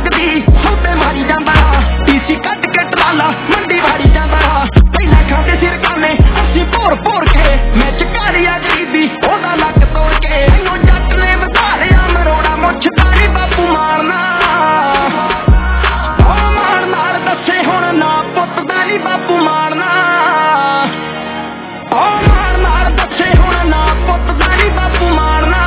लगदी सौदे मारी जांदा टीसी कट के टराला मंडी वारी जांदा पहला खाते सिर काने अस्सी भोर भोर के मैं चकारिया गरीबी ओदा लक तोड़ के इनो जट ने वधारिया मरोड़ा मुछदारी बापू मारना ओ मार नाल दसे हुण ना पुत दा नी बापू मारना ओ मार नाल दसे हुण ना पुत दा नी बापू मारना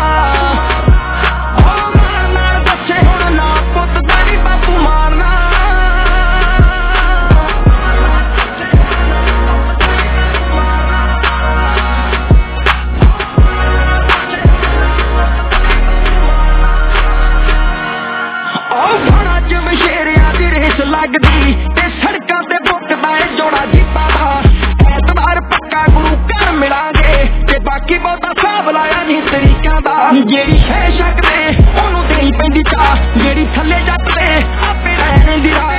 लगदी ते सड़कां ते बुकदा है जोड़ा जीता दा ऐतवार पक्का गुरु घर मिलांगे ते बाकी बहुता हिसाब लाया नहीं तरीकां दा जेड़ी है शकदे ओनू देनी पैंदी चा जेड़ी थल्ले जट दे आपे रहने दी राह